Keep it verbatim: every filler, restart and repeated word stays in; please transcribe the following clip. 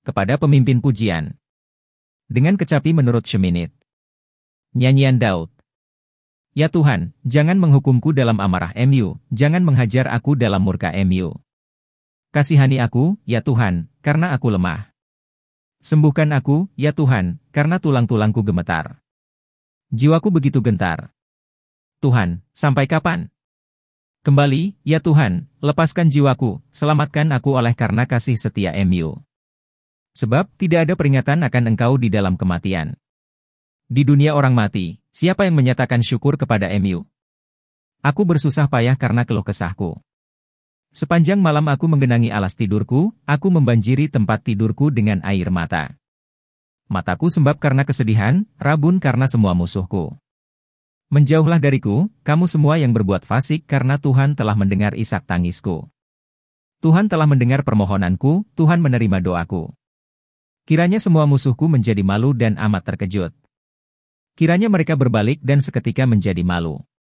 Kepada pemimpin pujian. Dengan kecapi menurut Sheminith. Nyanyian Daud. Ya Tuhan, jangan menghukumku dalam amarah M U, jangan menghajar aku dalam murka M U. Kasihani aku, ya Tuhan, karena aku lemah. Sembuhkan aku, ya Tuhan, karena tulang-tulangku gemetar. Jiwaku begitu gentar. Tuhan, sampai kapan? Kembali, ya Tuhan, lepaskan jiwaku, selamatkan aku oleh karena kasih setia M U. Sebab tidak ada peringatan akan Engkau di dalam kematian. Di dunia orang mati, siapa yang menyatakan syukur kepada M U? Aku bersusah payah karena keluh kesahku. Sepanjang malam aku menggenangi alas tidurku, aku membanjiri tempat tidurku dengan air mata. Mataku sembab karena kesedihan, rabun karena semua musuhku. Menjauhlah dariku, kamu semua yang berbuat fasik karena Tuhan telah mendengar isak tangisku. Tuhan telah mendengar permohonanku, Tuhan menerima doaku. Kiranya semua musuhku menjadi malu dan amat terkejut. Kiranya mereka berbalik dan seketika menjadi malu.